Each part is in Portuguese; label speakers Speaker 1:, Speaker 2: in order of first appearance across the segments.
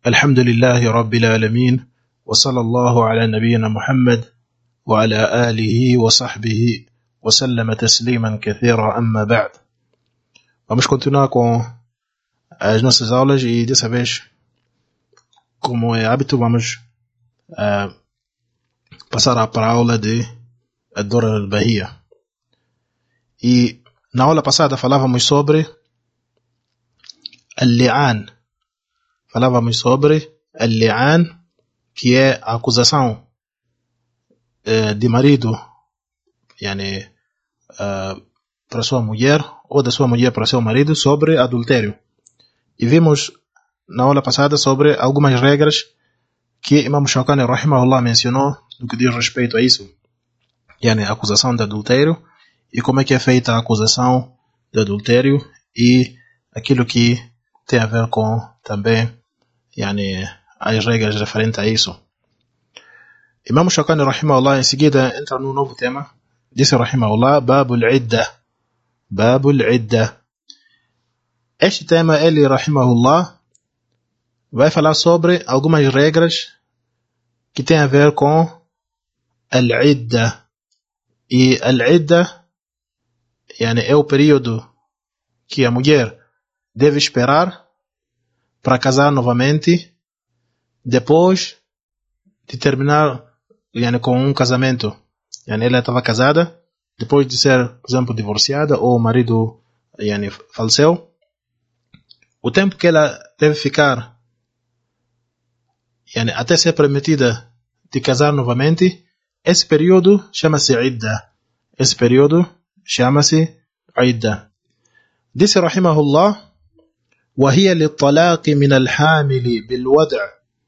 Speaker 1: الحمد لله رب العالمين وصلى الله على نبينا محمد وعلى آله وصحبه وسلم تسليما كثيرا أما بعد. Vamos continuar com as nossas aulas e dessa vez, como é hábito, vamos passar para a aula de Ad-Durar al-Bahiyya. E na aula passada falávamos sobre al-li'an. Falávamos sobre al-li'an, que é a acusação de marido, para sua mulher, ou da sua mulher para seu marido, sobre adultério. E vimos na aula passada sobre algumas regras que Imam Shawkani rahimahullah mencionou no que diz respeito a isso, a acusação de adultério, e como é que é feita a acusação de adultério, e aquilo que tem a ver com também as regras referentes a isso. Imam Shawkani rahimahullah em seguida entra num novo tema. Disse rahimahullah Babul Idda. Babul Idda. Este tema, ele rahimahullah vai falar sobre algumas regras que tem a ver com al-idda. E al-idda é o período que a mulher deve esperar para casar novamente depois de terminar com um casamento. Ela estava casada, depois de ser, por exemplo, divorciada, ou o marido faleceu. O tempo que ela deve ficar até ser permitida de casar novamente, esse período chama-se idda. Esse período chama-se idda. Disse rahimahullah وهي للطلاق من الحامل بالوضع.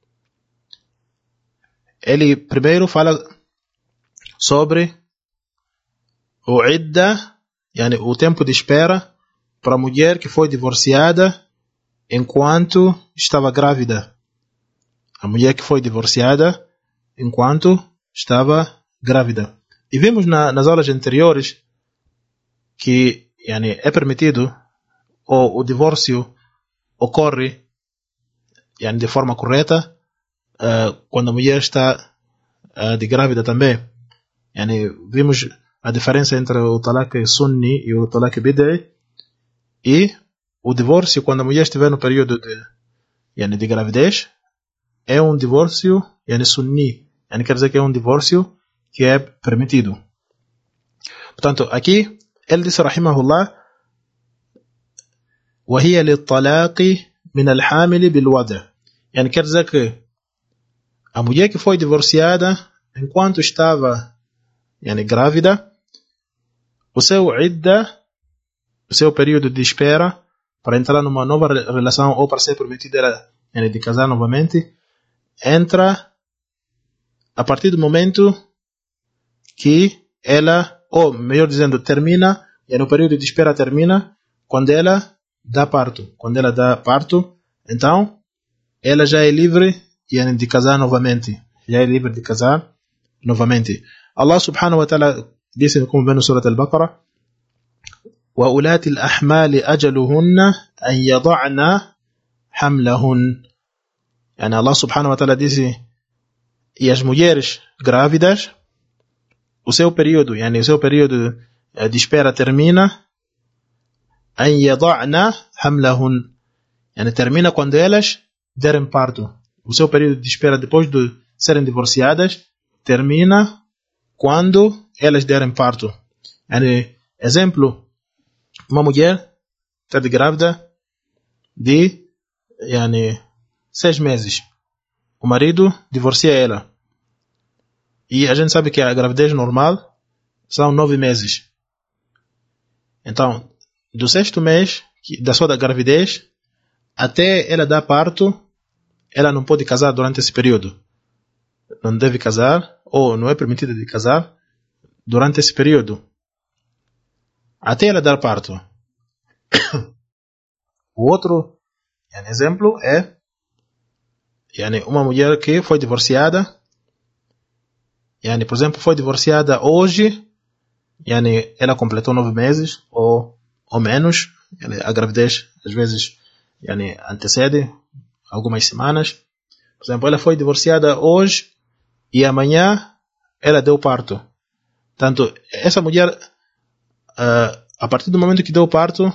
Speaker 1: Ele primeiro fala sobre o idda, o tempo de espera para a mulher que foi divorciada enquanto estava grávida. A mulher que foi divorciada enquanto estava grávida. E vimos nas aulas anteriores que é permitido, ou o divórcio ocorre de forma correta quando a mulher está de grávida também. Vimos a diferença entre o talaq sunni e o talaq bid'i, e o divórcio quando a mulher estiver no período de gravidez é um divórcio sunni, quer dizer que é um divórcio que é permitido. Portanto, aqui ele disse rahimahullah وهي للطلاق من الحامل بالوضع. Quer dizer que a mulher que foi divorciada enquanto estava grávida, o seu idda, o seu período de espera para entrar numa nova relação ou para ser permitida de casar novamente, entra a partir do momento que ela, ou melhor dizendo, termina, o período de espera termina quando ela dá parto. Quando ela dá parto, então ela já é livre de casar novamente. Já é livre de casar novamente. Allah subhanahu wa ta'ala disse, como vem no Surah Al-Baqarah, وَأُولَاتِ الْأَحْمَالِ أَجَلُهُنَّ أَنْ يَضَعْنَ حَمْلَهُنَّ. Allah subhanahu wa ta'ala disse, e as mulheres grávidas, o seu período de espera termina أن يضعن حملهن, termina quando elas derem parto. O seu período de espera depois de serem divorciadas termina quando elas derem parto. Exemplo, uma mulher está de grávida de 6 meses. O marido divorcia ela. E a gente sabe que a gravidez normal são 9 meses. Então, do 6º mês da sua gravidez até ela dar parto, ela não pode casar durante esse período. Não deve casar, ou não é permitida de casar durante esse período, até ela dar parto. O outro exemplo é uma mulher que foi divorciada, por exemplo, foi divorciada hoje, ela completou 9 meses, ou menos, a gravidez às vezes antecede algumas semanas. Por exemplo, ela foi divorciada hoje e amanhã ela deu parto. Portanto, essa mulher, a partir do momento que deu parto,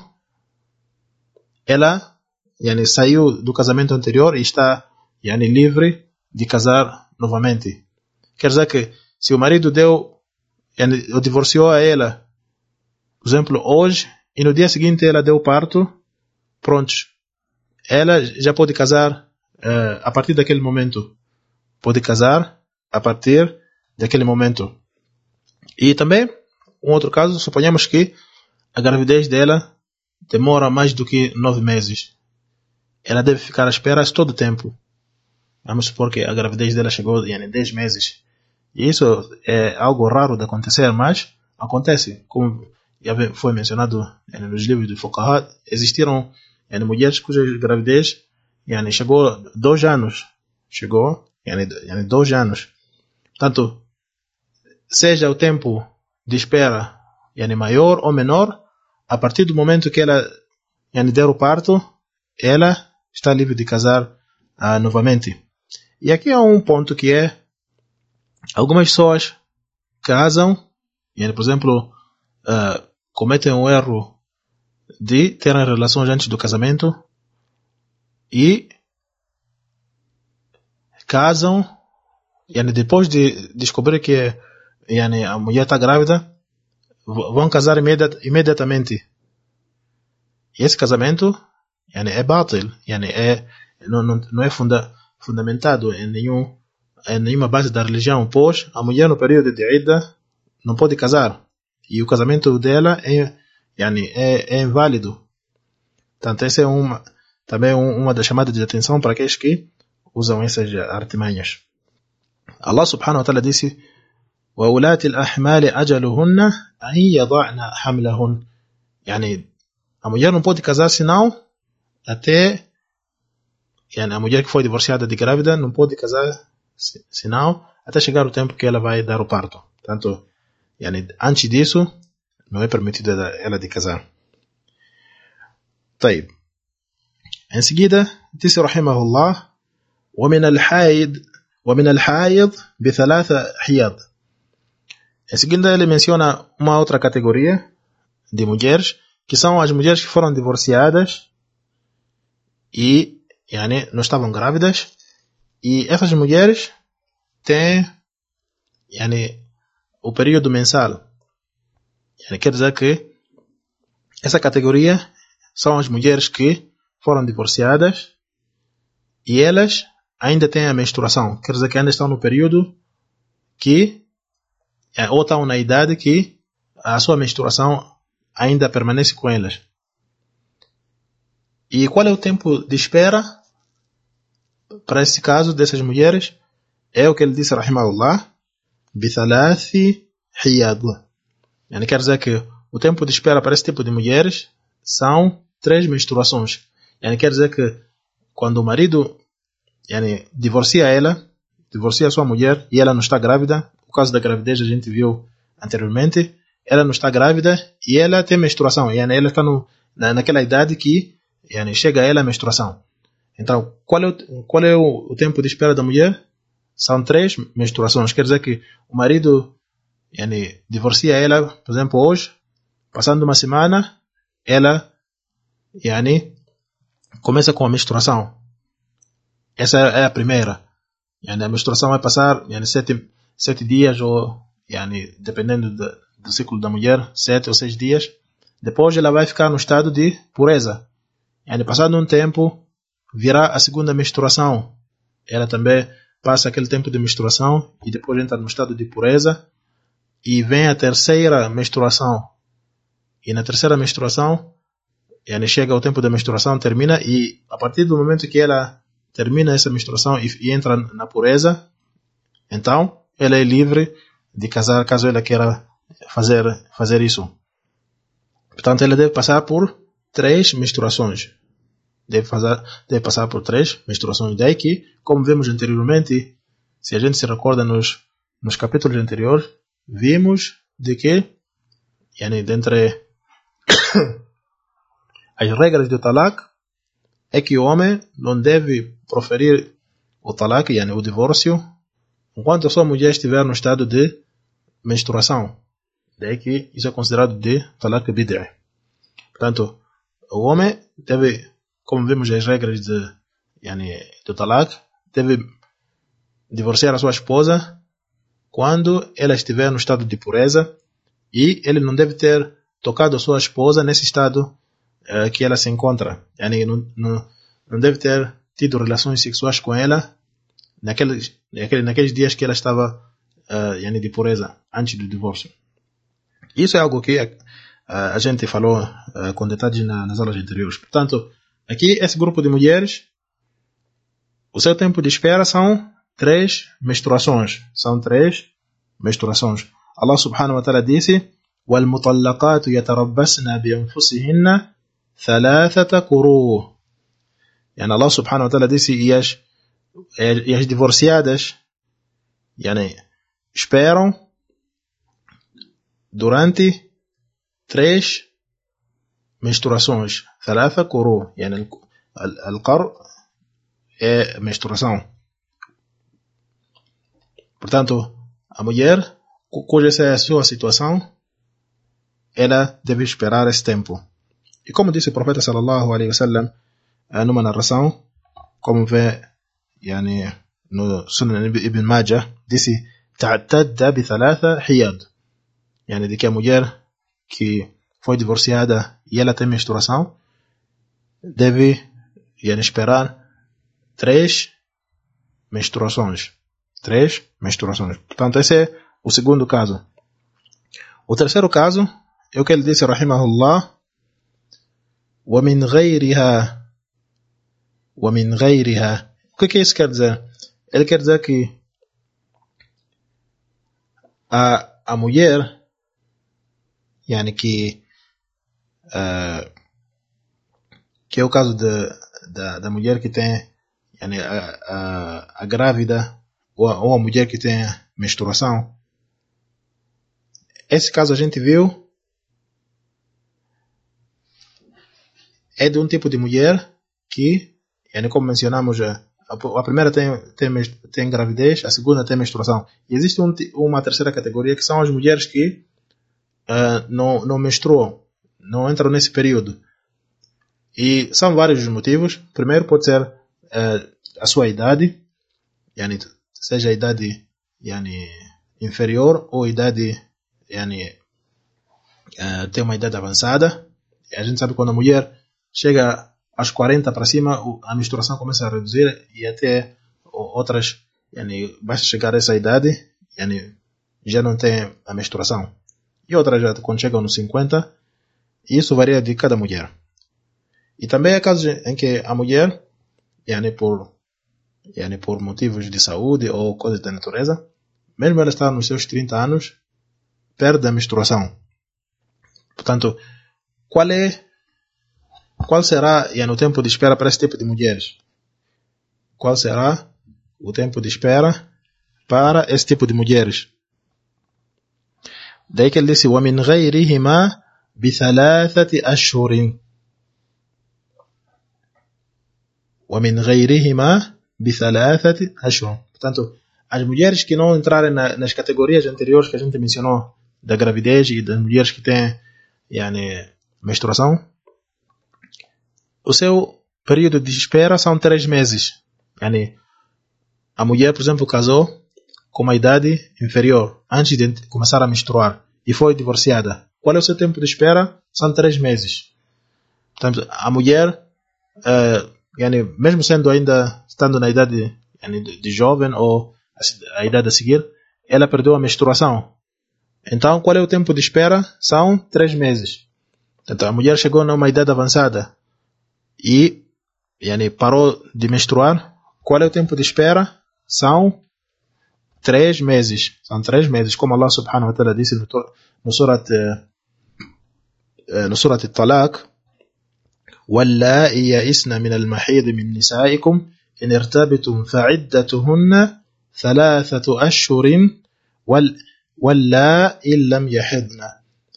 Speaker 1: ela saiu do casamento anterior e está livre de casar novamente. Quer dizer que se o marido divorciou a ela, por exemplo, hoje, e no dia seguinte ela deu parto, pronto, ela já pode casar a partir daquele momento. Pode casar a partir daquele momento. E também, um outro caso, suponhamos que a gravidez dela demora mais do que 9 meses. Ela deve ficar à espera todo o tempo. Vamos supor que a gravidez dela chegou em 10 meses. E isso é algo raro de acontecer, mas acontece. Como já foi mencionado nos livros de Fuqaha, existiram mulheres cuja gravidez chegou 2 anos. Chegou 2 anos. Portanto, seja o tempo de espera maior ou menor, a partir do momento que ela der o parto, ela está livre de casar novamente. E aqui há um ponto que é: algumas pessoas casam, por exemplo, cometem o erro de terem relações antes do casamento e casam, depois de descobrir que a mulher está grávida, vão casar imediatamente. E esse casamento é batil, não é fundamentado em nenhuma base da religião, pois a mulher no período de Idda não pode casar e o casamento dela é inválido. Portanto, essa é também uma das chamadas de atenção para aqueles que usam essas artimanhas. Allah subhanahu wa ta'ala disse: وَأُولَاتِ الْأَحْمَالِ أَجَلُهُنَّ أَنْ يَضَعْنَ حَمْلَهُنَّ. A mulher não pode casar senão até a mulher que foi divorciada de grávida não pode casar senão até chegar o tempo que ela vai dar o parto. Portanto, antes disso não é permitido ela de casar. طيب. Em seguida disse رحمه الله: ومن الحائض بثلاث حيض. Em seguida ele menciona uma outra categoria de mulheres, que são as mulheres que foram divorciadas e não estavam grávidas, e essas mulheres têm o período mensal. Quer dizer que essa categoria são as mulheres que foram divorciadas e elas ainda têm a menstruação. Quer dizer que ainda estão no período que ou estão na idade que a sua menstruação ainda permanece com elas. E qual é o tempo de espera para esse caso dessas mulheres? É o que ele disse, rahimahullah, bithalathi hiyad. Quer dizer que o tempo de espera para esse tipo de mulheres são 3 menstruações. Quer dizer que quando o marido divorcia a sua mulher e ela não está grávida, o caso da gravidez a gente viu anteriormente, ela não está grávida e ela tem menstruação, ela está naquela idade que chega a ela a menstruação. Então, qual é o tempo de espera da mulher? São 3 menstruações. Quer dizer que o marido divorcia ela, por exemplo, hoje, passando uma semana, ela começa com a menstruação. Essa é a primeira. A menstruação vai passar 7 dias, ou dependendo do ciclo da mulher, 7 ou 6 dias. Depois ela vai ficar no estado de pureza. Passado um tempo, virá a segunda menstruação. Ela também passa aquele tempo de menstruação e depois entra no estado de pureza. E vem a terceira menstruação. E na terceira menstruação, chega o tempo da menstruação, termina, e a partir do momento que ela termina essa menstruação e entra na pureza, então ela é livre de casar caso ela queira fazer isso. Portanto, ela deve passar por 3 menstruações. Deve passar por 3 menstruações. Daí que, como vimos anteriormente, se a gente se recorda nos capítulos anteriores, vimos de que dentre as regras do talaq é que o homem não deve proferir o talak, yani o divórcio, enquanto a sua mulher estiver no estado de menstruação. Daí que isso é considerado de talak bid'i. Portanto, o homem deve, como vimos as regras do talak, deve divorciar a sua esposa quando ela estiver no estado de pureza, e ele não deve ter tocado a sua esposa nesse estado que ela se encontra. Yani não deve ter tido relações sexuais com ela naqueles dias que ela estava de pureza, antes do divórcio. Isso é algo que a gente falou com detalhes nas aulas anteriores. Portanto, aqui esse grupo de mulheres, o seu tempo de espera são 3 menstruações. Allah subhanahu wa ta'ala disse: وَالْمُطَلَّقَاتُ يَتَرَبَّسْنَ بِأَنفُسِهِنَّ 3 قُرُوءٍ. Yani Allah subhanahu wa ta'ala disse: e as divorciadas esperam durante 3 menstruações. 3 قُرُوء. Yani al-qar é menstruação. Portanto, a mulher cuja essa é a sua situação, ela deve esperar esse tempo. E como disse o profeta sallallahu alaihi wasallam numa narração, como vê no Sunan Ibn Majah, disse: ta'tadda bi 3 hiyad. De que a mulher que foi divorciada e ela tem menstruação deve esperar 3 menstruações. 3 menstruações. Portanto, esse é o segundo caso. O terceiro caso é o que ele disse, rahimahullah: وَمِنْ غَيْرِهَا. O que isso quer dizer? Ele quer dizer que a mulher que é o caso da mulher que tem a grávida ou a mulher que tem menstruação. Esse caso a gente viu é de um tipo de mulher que, como mencionamos, a primeira tem gravidez, a segunda tem menstruação. E existe uma terceira categoria, que são as mulheres que não menstruam, não entram nesse período. E são vários os motivos. Primeiro pode ser a sua idade, seja a idade inferior ou a idade tem uma idade avançada. A gente sabe que quando a mulher chega aos 40 para cima, a menstruação começa a reduzir, e até outras basta chegar a essa idade já não tem a menstruação, e outras já quando chegam nos 50, e isso varia de cada mulher. E também há casos em que a mulher por motivos de saúde ou coisas da natureza, mesmo ela está nos seus 30 anos, perde a menstruação. Portanto, qual será o tempo de espera para esse tipo de mulheres? Qual será o tempo de espera para esse tipo de mulheres? Daí que ele disse: وَمِنْ غَيْرِهِمَا بِثَلَاثَةِ أَشْهُرٍ. وَمِنْ غَيْرِهِمَا بِثَلَاثَةِ أَشْهُرٍ. Portanto, as mulheres que não entrarem nas categorias anteriores que a gente mencionou, da gravidez e das mulheres que têm menstruação, o seu período de espera são 3 meses. A mulher, por exemplo, casou com uma idade inferior antes de começar a menstruar e foi divorciada. Qual é o seu tempo de espera? São 3 meses. Portanto, a mulher, mesmo estando na idade de jovem ou a idade a seguir, ela perdeu a menstruação. Então, qual é o tempo de espera? São 3 meses. Portanto, a mulher chegou numa idade avançada e parou de menstruar. Qual é o tempo de espera? São 3 meses. São 3 meses, como Allah subhanahu wa ta'ala disse no Surat Talaq: وَاللَّائِي يَئِسْنَ مِنَ الْمَحِيضِ مِنْ نِسَائِكُمْ إِنِ ارْتَبْتُمْ فَعِدَّتُهُنَّ 3 أشهر وَاللَّائِي لَمْ يَحِضْنَ.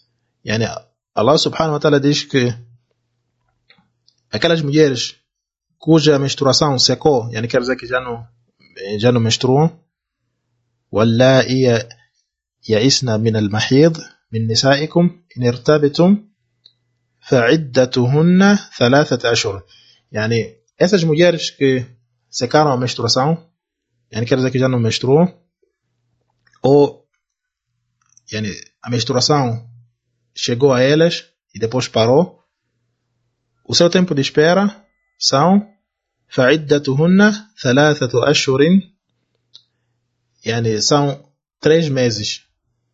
Speaker 1: Allah subhanahu wa ta'ala diz que aquelas mulheres cuja menstruação secou, yani quer dizer que já não menstruam, واللائي يئسن من المحيض من نسائكم إن ارتبتم فعدتهن 3 أشهر. يعني essas mulheres que secaram a menstruação, yani quer dizer que já não menstruam, ou yani a menstruação chegou a elas e depois parou, o seu tempo de espera são فعدتهن 3 أشهر, يعني são 3 meses.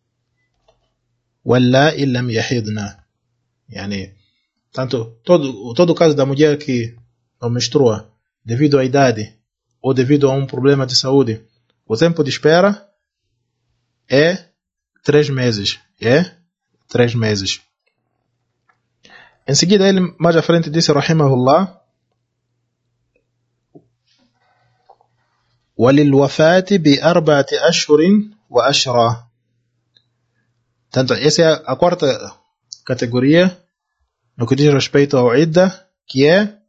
Speaker 1: واللائي لم يحضن, يعني tanto todo caso da mulher que não menstrua devido à idade ou devido a um problema de saúde, o tempo de espera é 3 meses. Em seguida, ele mais à frente disse, rahimahullah, وَلِلْوَفَاةِ بِأَرْبَعَةِ أَشْهُرٍ وَأَشْرَةٍ. Tanto, essa é a quarta categoria no que diz respeito ao idda, que é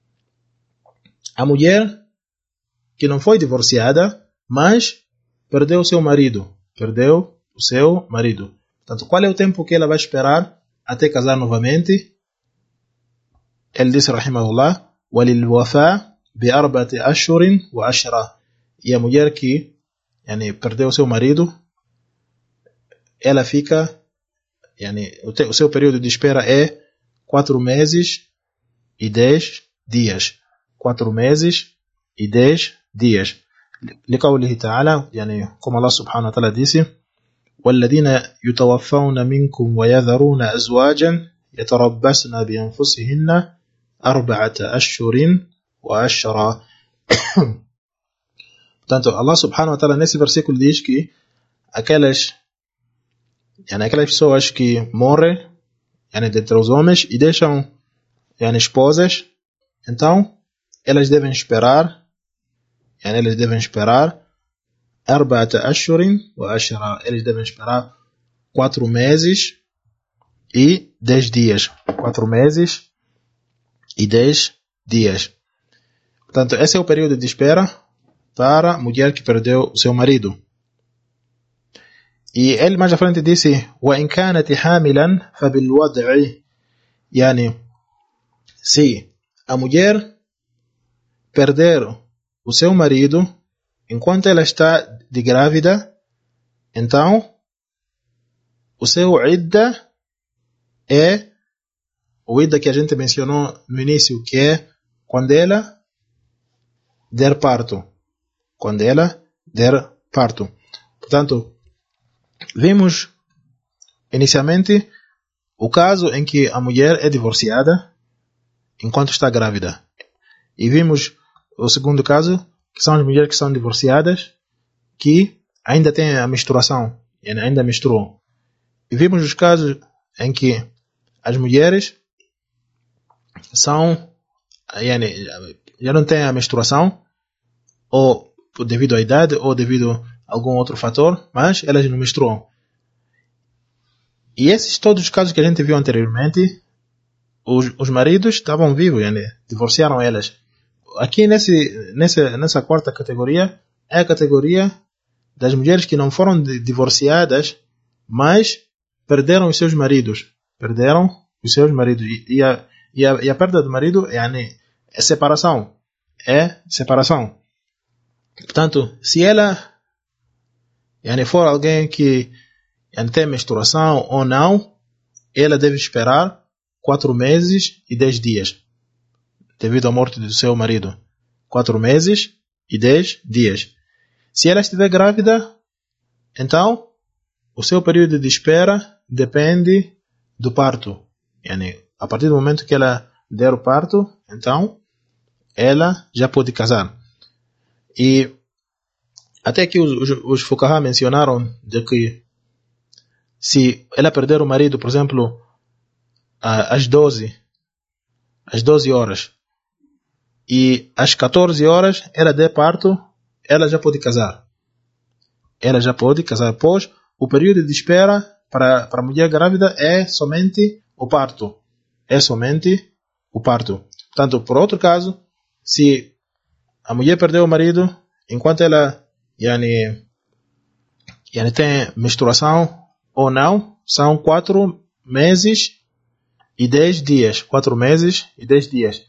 Speaker 1: a mulher que não foi divorciada, mas perdeu o seu marido. Portanto, qual é o tempo que ela vai esperar até casar novamente? Ele disse, rahimahullah, وَلِلْوَفَاةِ بِأَرْبَعَةِ أَشْهُرٍ وَأَشْرَةٍ. E a mulher que perdeu o seu marido, ela fica, o seu período de espera é 4 meses e 10 dias. 4 meses e 10 dias. لقوله تعالى, como Allah subhanahu wa ta'ala disse, والذين يتوفون منكم ويذرون أزواجا يتربصن بأنفسهن 4 أشهر وأشرا. Portanto, Allah subhanahu wa ta'ala nesse versículo diz que aquelas pessoas que morrem dentre os homens e deixam esposas, então elas devem esperar 4 أشهر وأشرا. Eles devem esperar 4 meses e 10 dias. 4 meses e 10 dias. Portanto, esse é o período de espera para a mulher que perdeu o seu marido. E ele mais à frente disse, وَإِنْ كَانَتِ حَامِلًا فَبِالْوَضْعِ. Se a mulher perder o seu marido enquanto ela está de grávida, então o seu idda é o idda que a gente mencionou no início, que é quando ela der parto. Portanto, vimos inicialmente o caso em que a mulher é divorciada enquanto está grávida. E vimos o segundo caso, que são as mulheres que são divorciadas, que ainda têm a menstruação, ainda menstruam. E vimos os casos em que as mulheres já não têm a menstruação, ou devido à idade, ou devido a algum outro fator, mas elas não menstruam. E esses todos os casos que a gente viu anteriormente, os maridos estavam vivos, divorciaram elas. Aqui nessa quarta categoria, é a categoria das mulheres que não foram divorciadas, mas perderam os seus maridos. E a perda do marido é separação. Portanto, se ela for alguém que tem menstruação ou não, ela deve esperar 4 meses e 10 dias devido à morte do seu marido. 4 meses e 10 dias. Se ela estiver grávida, então o seu período de espera depende do parto. A partir do momento que ela der o parto, então ela já pode casar. E até que os fuqaha mencionaram de que se ela perder o marido, por exemplo, às 12 horas, e às 14 horas ela der parto, ela já pode casar. Pois o período de espera para a mulher grávida é somente o parto. Portanto, por outro caso, se a mulher perdeu o marido, enquanto ela tem menstruação ou não, são 4 meses e 10 dias. 4 meses e 10 dias.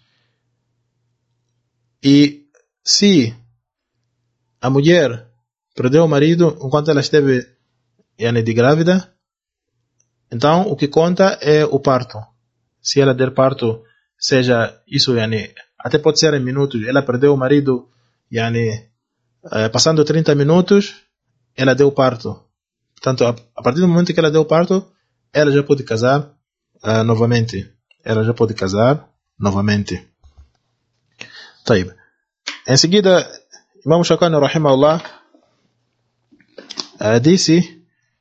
Speaker 1: E se a mulher perdeu o marido enquanto ela esteve de grávida, então o que conta é o parto. Se ela der parto, seja isso, até pode ser em minutos. Ela perdeu o marido, passando 30 minutos, ela deu parto. Portanto, a partir do momento que ela deu parto, ela já pode casar novamente. Ela já pode casar novamente. طيب. Em seguida, Imam Shawkani rahimahullah disse: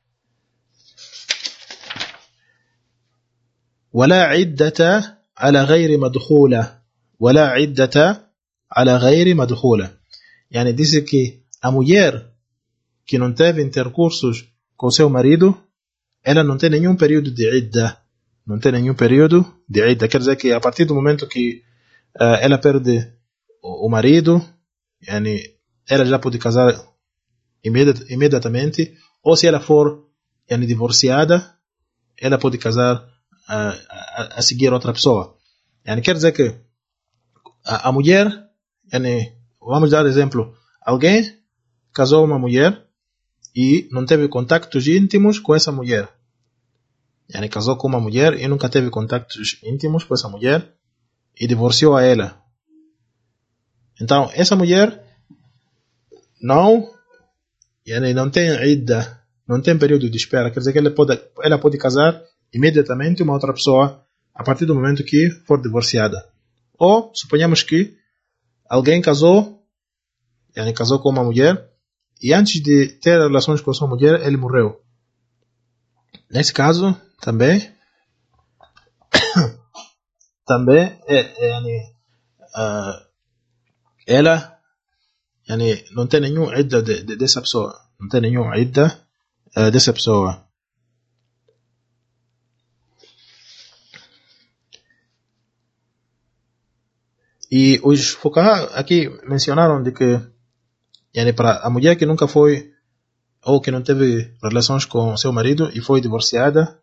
Speaker 1: ولا عدة على غير مدخولة ولا عدة على غير مدخولة. Disse que a mulher que não teve intercursos com seu marido, ela não tem nenhum período de idda. Não tem nenhum período de idda. Quer dizer que a partir do momento que ela perde o marido, ela já pode casar imediatamente, ou se ela for divorciada, ela pode casar a seguir outra pessoa. Quer dizer que a mulher, vamos dar exemplo, alguém casou uma mulher e não teve contactos íntimos com essa mulher. Casou com uma mulher e nunca teve contactos íntimos com essa mulher e divorciou a ela. Então, essa mulher não tem idda, não tem período de espera. Quer dizer que ela pode casar imediatamente uma outra pessoa a partir do momento que for divorciada. Ou, suponhamos que alguém casou com uma mulher e antes de ter relações com sua mulher, ele morreu. Nesse caso, também ela não tem nenhum idda dessa pessoa. Não tem nenhum idda dessa pessoa. E os fuqaha aqui mencionaram de que para a mulher que nunca foi ou que não teve relações com seu marido e foi divorciada,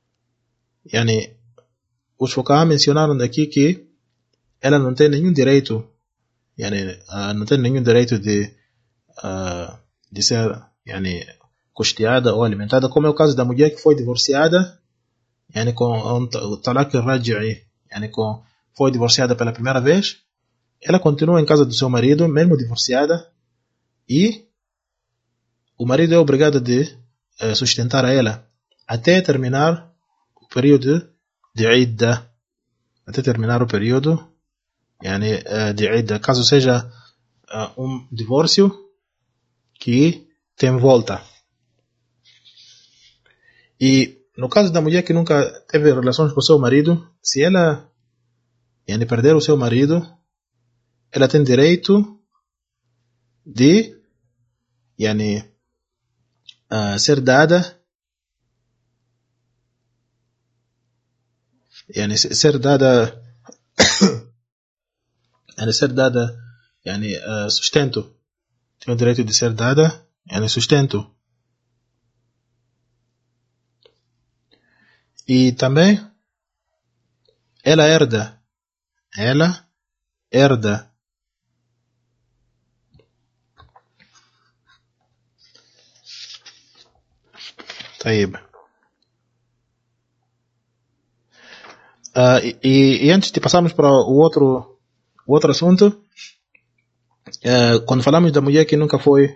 Speaker 1: os fuqaha mencionaram daqui que ela não tem nenhum direito, não tem nenhum direito de ser custeada ou alimentada, como é o caso da mulher que foi divorciada, com o talaq raji'i, foi divorciada pela primeira vez, ela continua em casa do seu marido, mesmo divorciada, e o marido é obrigado de sustentar a ela até terminar o período de idda. Até terminar o período de idda. Caso seja um divórcio que tem volta. E no caso da mulher que nunca teve relações com seu marido, se ela perder o seu marido, ela tem direito de ser dada sustento. Tem o direito de ser dada sustento. E também ela herda. طيب. E antes de passarmos para o outro assunto, quando falamos da mulher que nunca foi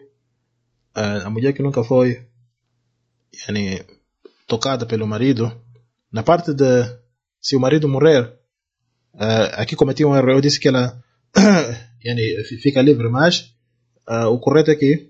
Speaker 1: tocada pelo marido, na parte de se o marido morrer, aqui cometi um erro, eu disse que ela fica livre, mas o correto é que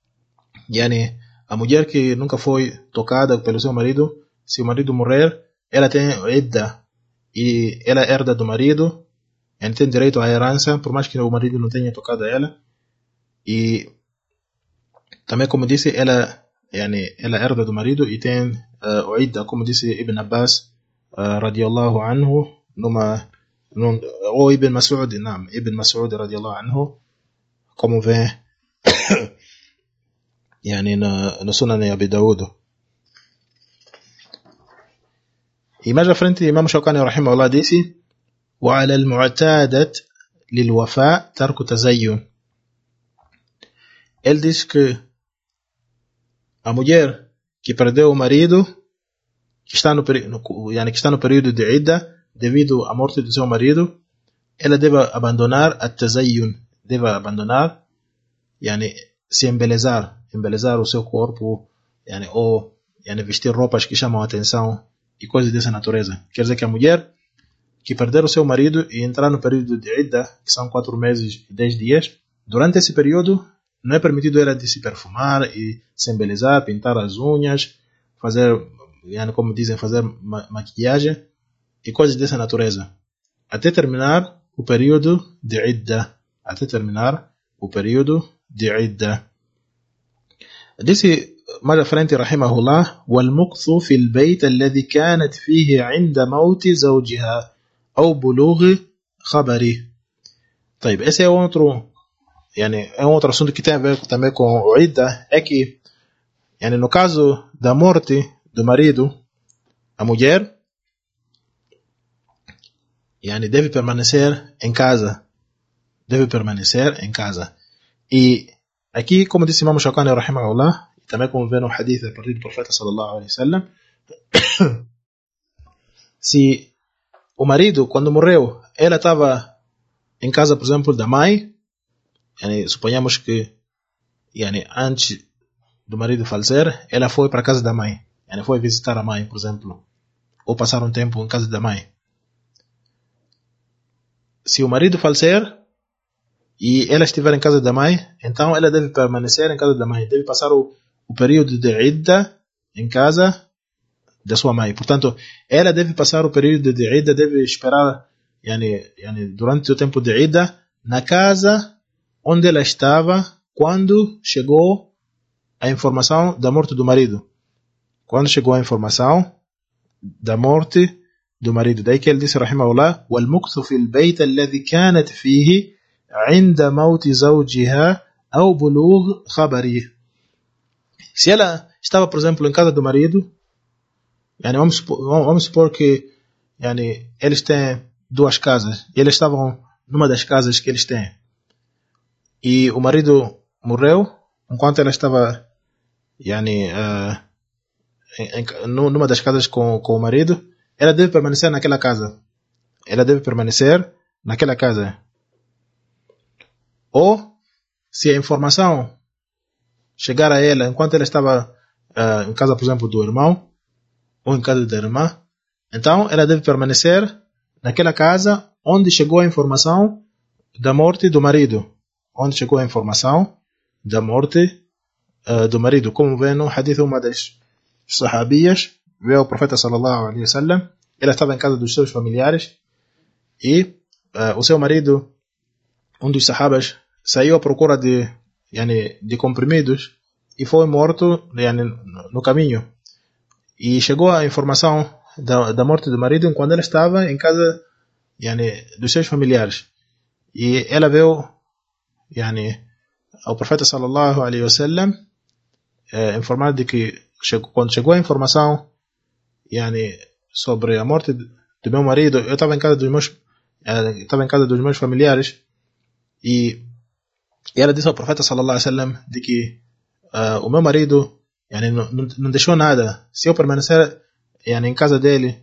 Speaker 1: a mulher que nunca foi tocada pelo seu marido, se o marido morrer, ela tem idda e ela herda do marido, tem direito à herança, por mais que o marido não tenha tocado ela. E também, como disse, ela herda do marido e tem o idda, como disse Ibn Abbas radiyallahu anhu numa ou Ibn Mas'ud, não, Ibn Mas'ud radiallahu anhu, como vem يعني no Sunan Abi Dawud. E mais à frente, Imam Shawkani rahimahullah disse: وعلى المعتادة للوفاء ترك تزين. Ele diz que a mulher que perdeu o marido, que está no período de idda, devido à morte do seu marido, ela deve abandonar a tazayyun, deve abandonar, se embelezar o seu corpo, ou vestir roupas que chamam a atenção e coisas dessa natureza. Quer dizer que a mulher que perder o seu marido e entrar no período de idda, que são 4 meses e 10 dias, durante esse período não é permitido ela de se perfumar e se embelezar, pintar as unhas, fazer, como dizem, fazer maquiagem e coisas dessa natureza, até terminar o período de idda. Disse mais à frente, rahimahullah: والمكث في البيت الذي كانت فيه عند موت زوجها أو بلوغ خبره. طيب, esse é outro assunto que tem a ver também com o idda, é que no caso da morte do marido, a mulher deve permanecer em casa. E aqui, como disse Imam Shawkani rahimahullah, e também como vê no hadith a partir do profeta sallallahu alaihi wasallam, se o marido, quando morreu, ela estava em casa, por exemplo, da mãe, suponhamos que antes do marido falecer, ela foi para a casa da mãe, foi visitar a mãe, por exemplo, ou passar um tempo em casa da mãe. Se o marido falecer e ela estiver em casa da mãe, então ela deve permanecer em casa da mãe, deve passar o período de idda em casa da sua mãe. Portanto, ela deve passar o período de idda, deve esperar durante o tempo de idda na casa onde ela estava quando chegou a informação da morte do marido. Daí que ele disse, rahimahullah: والمكث في البيت الذي كانت فيه عند موت زوجها أو بلوغ خبره. Se ela estava, por exemplo, em casa do marido, vamos supor que eles têm 2 casas, e eles estavam numa das casas que eles têm, e o marido morreu enquanto ela estava numa das casas com o marido. Ela deve permanecer naquela casa. Ou, se a informação chegar a ela enquanto ela estava em casa, por exemplo, do irmão, ou em casa da irmã, então ela deve permanecer naquela casa onde chegou a informação da morte do marido. Como vê no hadith, uma das sahabias veio ao profeta sallallahu alaihi wasallam. Ela estava em casa dos seus familiares e o seu marido, um dos sahabas, saiu à procura de comprimidos e foi morto no caminho. E chegou a informação da morte do marido quando ela estava em casa dos seus familiares. E ela veio ao profeta sallallahu alaihi wasallam informar de que quando chegou a informação sobre a morte do meu marido, eu estava em casa dos meus familiares, e ela disse ao profeta sallallahu alaihi wasallam de que o meu marido não deixou nada. Se eu permanecer em casa dele,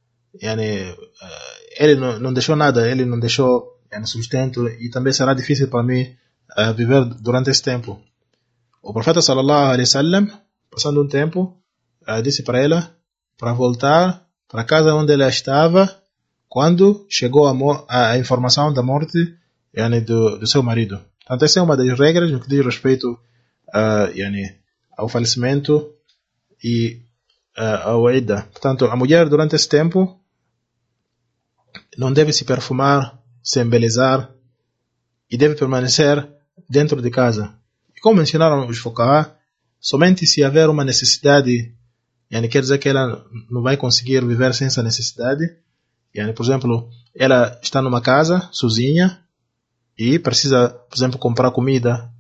Speaker 1: ele não deixou nada, ele não deixou sustento, e também será difícil para mim viver durante esse tempo. O profeta sallallahu alaihi wasallam, passando um tempo, disse para ela para voltar para a casa onde ela estava quando chegou a informação da morte do seu marido. Então, essa é uma das regras no que diz respeito ao falecimento e ao idda. Portanto, a mulher durante esse tempo não deve se perfumar, se embelezar, e deve permanecer dentro de casa. E como mencionaram os fuqaha, somente se haver uma necessidade, quer dizer que ela não vai conseguir viver sem essa necessidade, Yani, por exemplo, ela está numa casa sozinha e precisa, por exemplo, comprar comida.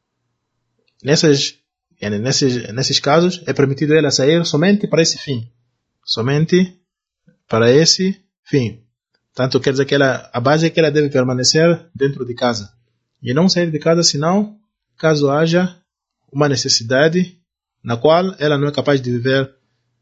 Speaker 1: Nesses casos, é permitido ela sair somente para esse fim. Somente para esse fim. Tanto quer dizer que a base é que ela deve permanecer dentro de casa. E não sair de casa, senão, caso haja uma necessidade na qual ela não é capaz de viver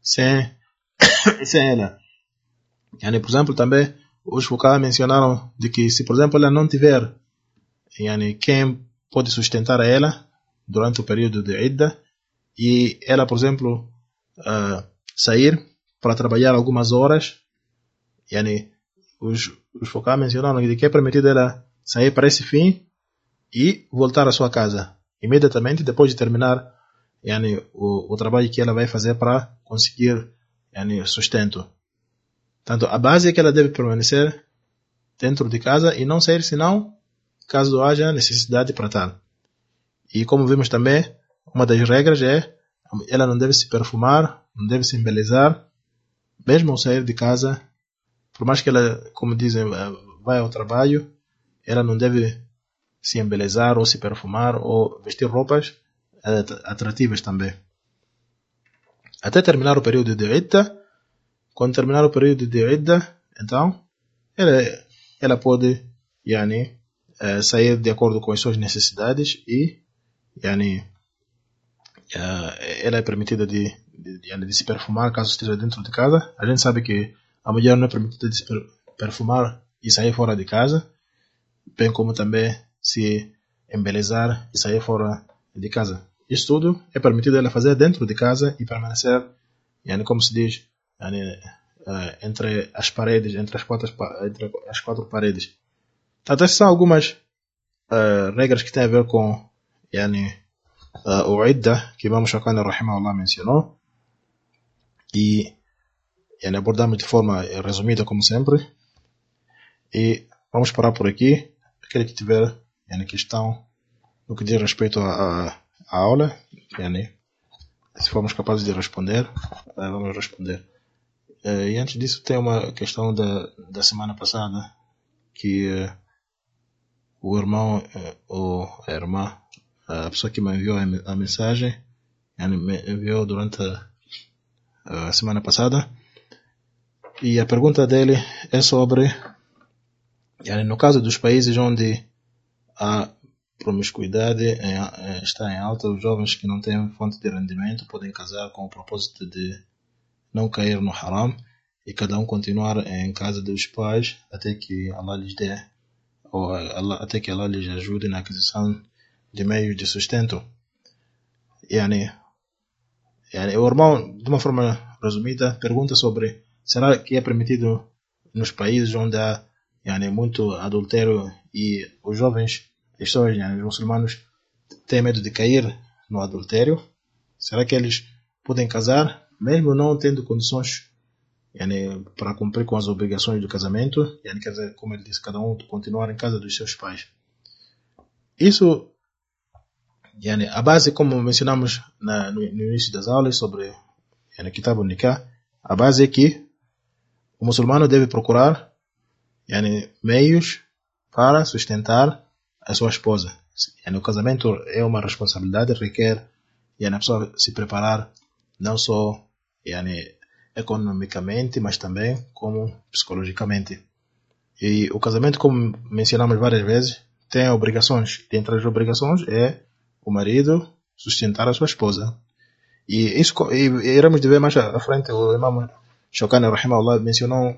Speaker 1: sem ela. Yani, por exemplo, também os fuqaha mencionaram de que se, por exemplo, ela não tiver quem pode sustentar a ela durante o período de idda e ela, por exemplo, sair para trabalhar algumas horas, os fuqaha mencionaram de que é permitido ela sair para esse fim e voltar à sua casa imediatamente depois de terminar o trabalho que ela vai fazer para conseguir sustento. Tanto a base é que ela deve permanecer dentro de casa e não sair senão caso haja necessidade para tal. E como vimos também, uma das regras é ela não deve se perfumar, não deve se embelezar, mesmo ao sair de casa, por mais que ela, como dizem, vai ao trabalho, ela não deve se embelezar ou se perfumar ou vestir roupas atrativas também. Até terminar o período de idda. Quando terminar o período de idda, então, ela pode sair de acordo com as suas necessidades e ela é permitida de se perfumar caso esteja dentro de casa. A gente sabe que a mulher não é permitida de se perfumar e sair fora de casa, bem como também se embelezar e sair fora de casa. Isso tudo é permitido ela fazer dentro de casa e permanecer, como se diz, entre as paredes, entre as quatro paredes. Então, essas são algumas regras que têm a ver com o idda que Imam Shawkani rahimahullah mencionou e abordamos de forma resumida como sempre e vamos parar por aqui. Aquele que tiver questão no que diz respeito à aula, se formos capazes de responder, vamos responder. E antes disso tem uma questão da semana passada que o irmão ou a irmã, a pessoa que me enviou a mensagem, me enviou durante a semana passada, e a pergunta dele é sobre no caso dos países onde a promiscuidade está em alta, os jovens que não têm fonte de rendimento podem casar com o propósito de não cair no haram e cada um continuar em casa dos pais até que Allah lhes dê ou até que Allah lhes ajude na aquisição de meios de sustento. O irmão, de uma forma resumida, pergunta sobre será que é permitido nos países onde há muito adultério e os jovens, os muçulmanos, têm medo de cair no adultério? Será que eles podem casar mesmo não tendo condições para cumprir com as obrigações do casamento? Quer dizer, como ele disse, cada um continuar em casa dos seus pais. Isso, a base, como mencionamos no início das aulas sobre Kitab al-Nikah, a base é que o muçulmano deve procurar meios para sustentar a sua esposa. O casamento é uma responsabilidade, requer a pessoa se preparar não só economicamente, mas também como psicologicamente. E o casamento, como mencionamos várias vezes, tem obrigações. Dentre as obrigações é o marido sustentar a sua esposa. E isso iremos ver mais à frente. O Imam Shawkani rahimahullah mencionou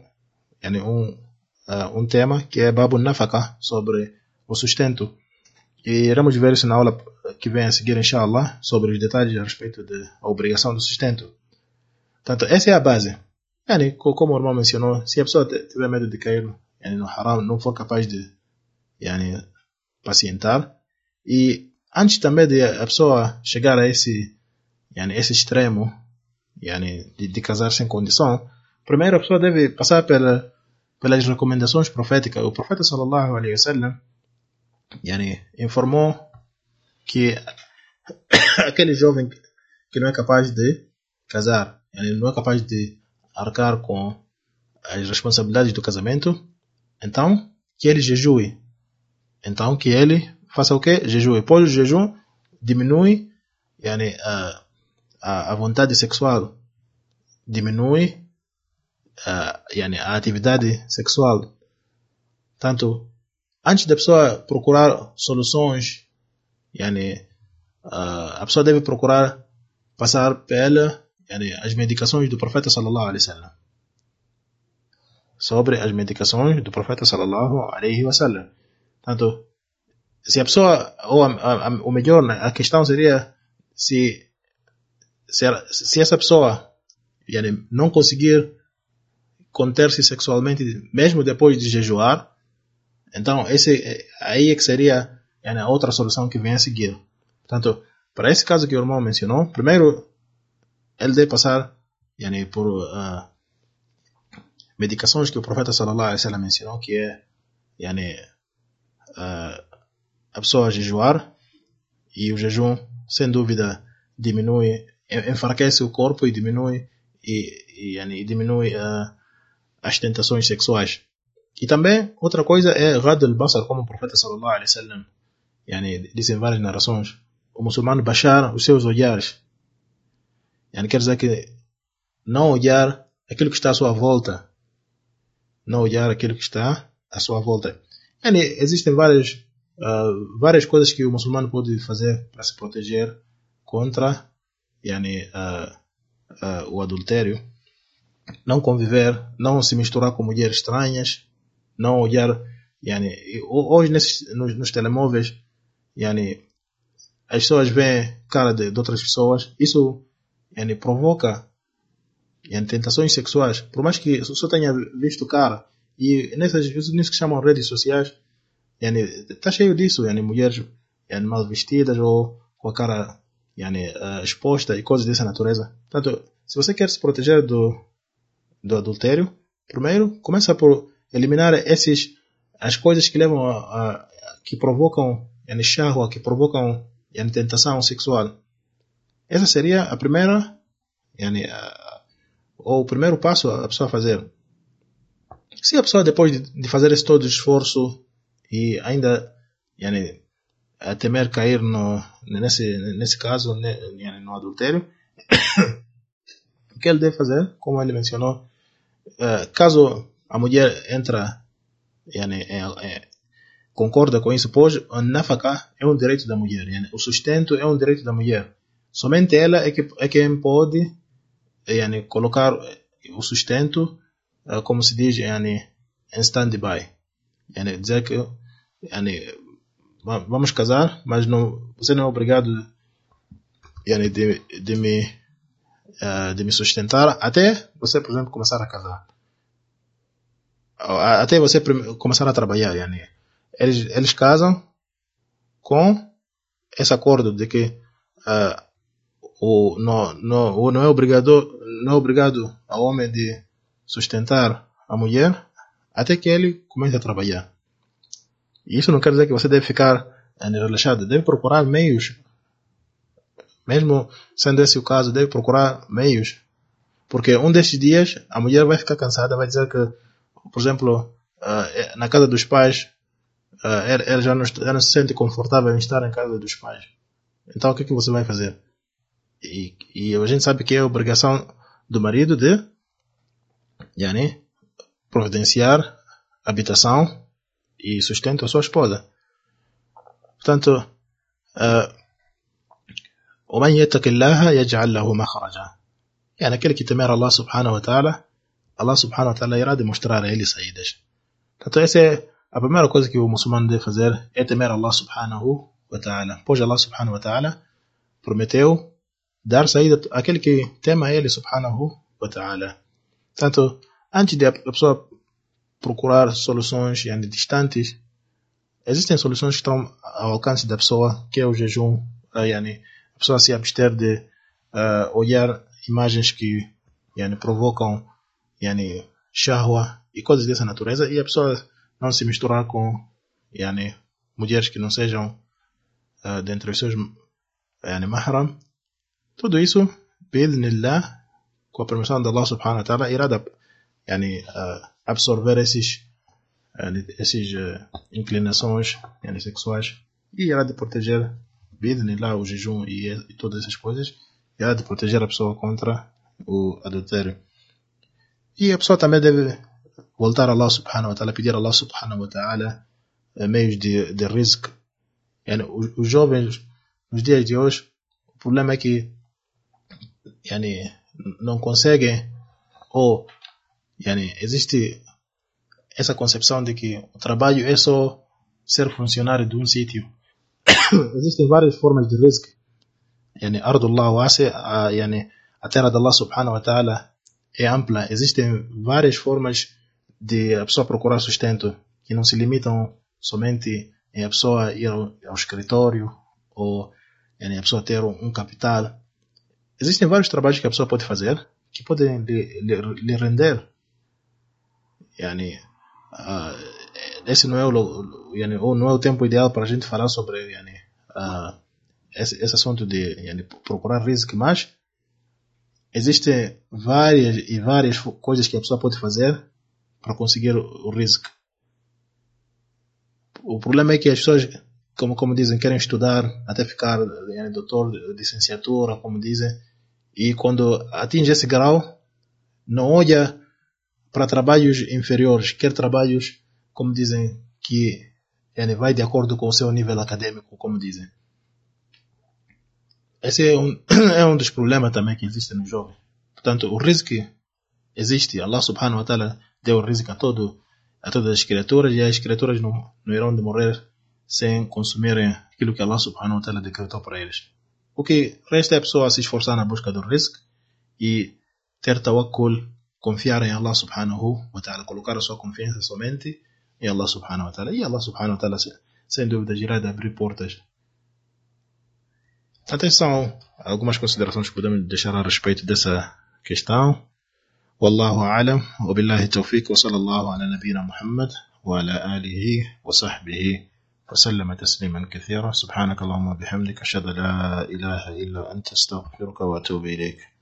Speaker 1: um tema que é Babu Nafaka, sobre o sustento. E iremos ver isso na aula que vem a seguir, inshallah, sobre os detalhes a respeito da obrigação do sustento. Portanto, essa é a base. Como o irmão mencionou, se a pessoa tiver medo de cair no haram, não for capaz de pacientar, e antes também de a pessoa chegar a esse extremo de casar sem condição, primeiro a pessoa deve passar pelas recomendações proféticas. O profeta sallallahu alaihi wasallam informou que aquele jovem que não é capaz de casar, não é capaz de arcar com as responsabilidades do casamento, então que ele jejue. Então que ele faça o quê? Jejue. Depois do jejum, diminui yani, a vontade sexual, diminui yani, a atividade sexual. Tanto, antes da pessoa procurar soluções, yani, a pessoa deve procurar passar pela yani, as medicações do profeta sallallahu alaihi wasallam. Sobre as medicações do profeta sallallahu alaihi wasallam. Tanto, se a pessoa, ou melhor, a questão seria se essa pessoa yani, não conseguir conter-se sexualmente mesmo depois de jejuar, então aí é que seria yani, a outra solução que vem a seguir. Portanto, para esse caso que o irmão mencionou, primeiro ele deve passar yani, por medicações que o profeta sallallahu alaihi wasallam mencionou, que é yani, a pessoa jejuar, e o jejum sem dúvida diminui, enfraquece o corpo e diminui yani, diminui as tentações sexuais. E também outra coisa é Ghad al-Basar, como o profeta sallallahu alaihi wasallam yani, diz em várias narrações, o muçulmano baixar os seus olhares, yani, quer dizer que não olhar aquilo que está à sua volta, não olhar aquilo que está à sua volta. Yani, existem várias coisas que o muçulmano pode fazer para se proteger contra yani, o adultério. Não conviver, não se misturar com mulheres estranhas, não olhar yani, hoje nos telemóveis yani, as pessoas veem cara de outras pessoas, isso yani, provoca yani, tentações sexuais, por mais que só tenha visto cara, e nisso que chamam redes sociais yani, está cheio disso, yani, mulheres yani, mal vestidas ou com a cara yani, exposta e coisas dessa natureza. Portanto, se você quer se proteger do adultério, primeiro começa por eliminar as coisas que levam que provocam yani, shahwa, que provocam yani, tentação sexual. Essa seria a primeira yani, ou o primeiro passo a pessoa fazer. Se a pessoa depois de fazer esse todo esforço e ainda yani, a temer cair nesse caso yani, no adultério, o que ele deve fazer, como ele mencionou, caso a mulher entra yani, concorda com isso, pois a nafaka é um direito da mulher, yani, o sustento é um direito da mulher, somente ela é quem pode yani, colocar o sustento, como se diz yani, em stand-by, yani, dizer que yani, vamos casar, mas você não é obrigado yani, de me sustentar até você, por exemplo, começar a casar, até você começar a trabalhar. Yani. Eles casam com esse acordo de que não é obrigado ao homem de sustentar a mulher até que ele comece a trabalhar. E isso não quer dizer que você deve ficar relaxado, deve procurar meios, mesmo sendo esse o caso, deve procurar meios, porque um destes dias a mulher vai ficar cansada, vai dizer que, por exemplo, na casa dos pais, ela já não se sente confortável em estar em casa dos pais. Então o que você vai fazer? E a gente sabe que é a obrigação do marido de yani, providenciar habitação e sustento à sua esposa. Portanto, ومن يتق الله يجعل له مخرجا, يعني aquele que temer Allah subhanahu wa ta'ala irá demonstrar a ele saídas. Portanto, essa é a primeira coisa que o muçulmano deve fazer, é temer Allah subhanahu wa ta'ala, pois Allah subhanahu wa ta'ala prometeu dar saída àquele que tema ele subhanahu wa ta'ala. Portanto, antes de a pessoa procurar soluções yani, distantes, existem soluções que estão ao alcance da pessoa, que é o jejum, yani, a pessoa se abster de olhar imagens que yani, provocam yani, shahwa e coisas dessa natureza, e a pessoa não se misturar com yani, mulheres que não sejam dentre os seus yani, mahram. Tudo isso, bi'idhnillah, com a permissão de Allah subhanahu wa ta'ala, irá يعني absorver essas inclinações يعني sexuais, e irá de proteger lá o jejum e todas essas coisas, irá de proteger a pessoa contra o adultério. E a pessoa também deve voltar a Allah subhanahu wa ta'ala, pedir a Allah subhanahu wa ta'ala meios de rizq. Yani, os jovens nos dias de hoje, o problema é que yani, não conseguem, ou yani, existe essa concepção de que o trabalho é só ser funcionário de um sítio. Existem várias formas de rizq. Yani, ardullah wasi, yani, a terra de Allah subhanahu wa ta'ala é ampla. Existem várias formas de a pessoa procurar sustento, que não se limitam somente em a pessoa ir ao escritório, ou yani, a pessoa ter um capital. Existem vários trabalhos que a pessoa pode fazer que podem lhe render. Yani, esse não é o tempo ideal para a gente falar sobre yani, esse assunto de yani, procurar rizq, mas existem várias coisas que a pessoa pode fazer para conseguir o rizq. O problema é que as pessoas, como dizem, querem estudar até ficar yani, doutor, licenciatura, como dizem, e quando atinge esse grau, não olha para trabalhos inferiores, quer trabalhos, como dizem, que yani, vai de acordo com o seu nível acadêmico, como dizem. Esse é um dos problemas também que existe no jovem. Portanto, o rizq existe. Allah subhanahu wa ta'ala deu o rizq a todas as criaturas, e as criaturas não irão de morrer sem consumirem aquilo que Allah subhanahu wa ta'ala decretou para eles. O que resta é a pessoa se esforçar na busca do rizq e ter tawakkul, confiar em Allah subhanahu wa ta'ala, colocar a sua confiança somente em Allah subhanahu wa ta'ala. E Allah subhanahu wa ta'ala, sem dúvida, irá de abrir portas. Atenção, algumas considerações que podemos deixar a respeito dessa questão. Wallahu a'lam, wa billahi tawfiq, wa sallallahu ala nabina Muhammad wa ala alihi wa sahbihi wa sallama tasliman kathira. Subhanaka Allahumma bihamdika, ashhadu an la ilaha illa anta, astaghfiruka wa atubu ilayk.